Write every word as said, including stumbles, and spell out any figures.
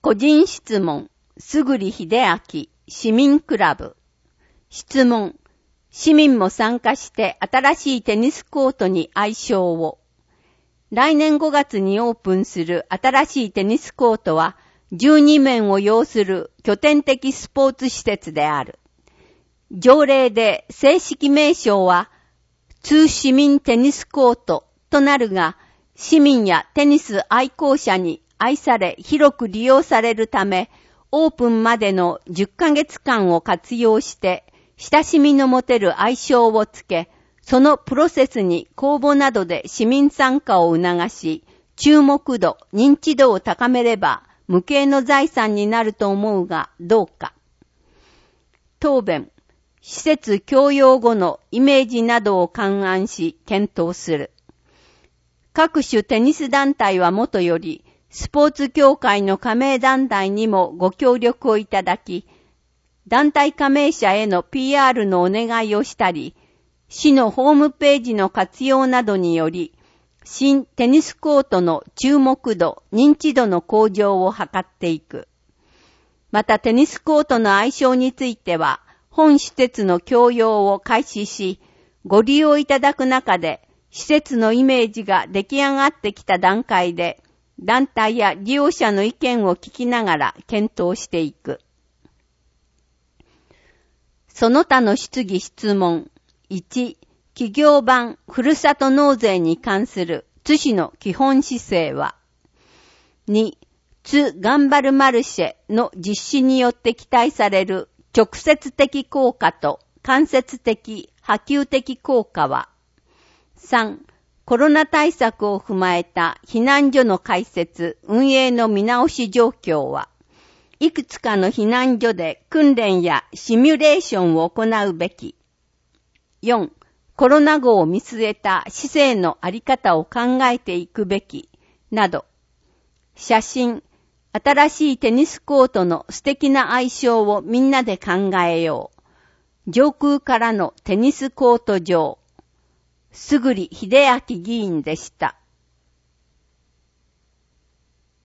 個人質問、すぐりひであき、市民クラブ。質問、市民も参加して新しいテニスコートに愛称を。来年ごがつにオープンする新しいテニスコートは、じゅうにめんを要する拠点的スポーツ施設である。条例で正式名称は、通市民テニスコートとなるが、市民やテニス愛好者に愛され広く利用されるため、オープンまでのじゅっかげつかんを活用して、親しみの持てる愛称をつけ、そのプロセスに公募などで市民参加を促し、注目度、認知度を高めれば、無形の財産になると思うが、どうか。答弁、施設供用後のイメージなどを勘案し、検討する。各種テニス団体はもとより、スポーツ協会の加盟団体にもご協力をいただき、団体加盟者への ピーアール のお願いをしたり、市のホームページの活用などにより、新テニスコートの注目度、認知度の向上を図っていく。またテニスコートの愛称については、本施設の供用を開始し、ご利用いただく中で、施設のイメージが出来上がってきた段階で、団体や利用者の意見を聞きながら検討していく。その他の質疑質問。いち、企業版ふるさと納税に関する津市の基本姿勢は。に、津頑張るマルシェの実施によって期待される直接的効果と間接的波及的効果は。さん、コロナ対策を踏まえた避難所の開設、運営の見直し状況は、いくつかの避難所で訓練やシミュレーションを行うべき。よん、コロナ後を見据えた市政のあり方を考えていくべき、など。写真、新しいテニスコートの素敵な愛称をみんなで考えよう。上空からのテニスコート場。すぐりひであき議員でした。